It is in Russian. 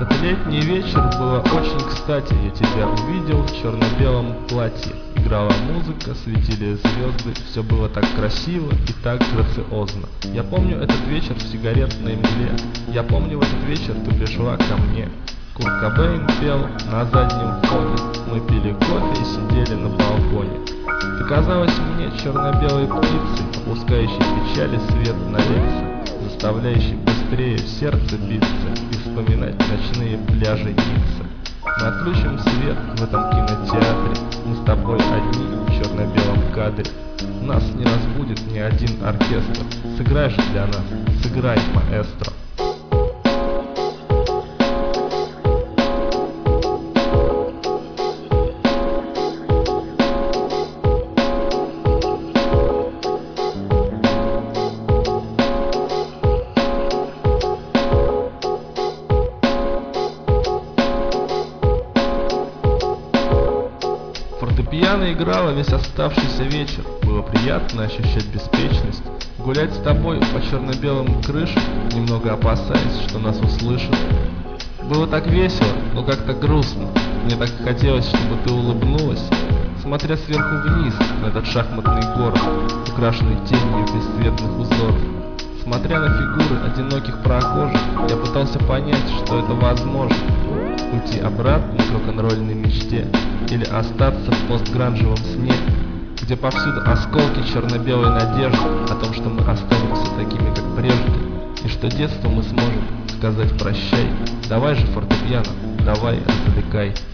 этот летний вечер было очень кстати. Я тебя увидел в черно-белом платье. Играла музыка, светили звезды. Все было так красиво и так грациозно. Я помню этот вечер в сигаретной мгле. Я помню в этот вечер ты пришла ко мне. Курт Кобейн пел на заднем фоне. Мы пили кофе и сидели на балконе. Ты казалась мне черно-белой птицей, опускающей печали свет на лица, заставляющий быстрее в сердце биться и вспоминать ночные пляжи Ницца. Мы отключим свет в этом кинотеатре, мы с тобой одни в черно-белом кадре. Нас не разбудит ни один оркестр. Сыграй же для нас, сыграй, маэстро. Фортепиано играла весь оставшийся вечер. Было приятно ощущать беспечность, гулять с тобой по черно-белым крышам, немного опасаясь, что нас услышат. Было так весело, но как-то грустно. Мне так хотелось, чтобы ты улыбнулась, смотря сверху вниз на этот шахматный город, украшенный тенью бесцветных узоров. Смотря на фигуры одиноких прохожих, я пытался понять, что это возможно. Уйти обратно к рок-н-ролльной мечте или остаться в постгранжевом сне, где повсюду осколки черно-белой надежды о том, что мы останемся такими, как прежде, и что детство мы сможем сказать прощай. Давай же, фортепиано, давай, развлекай.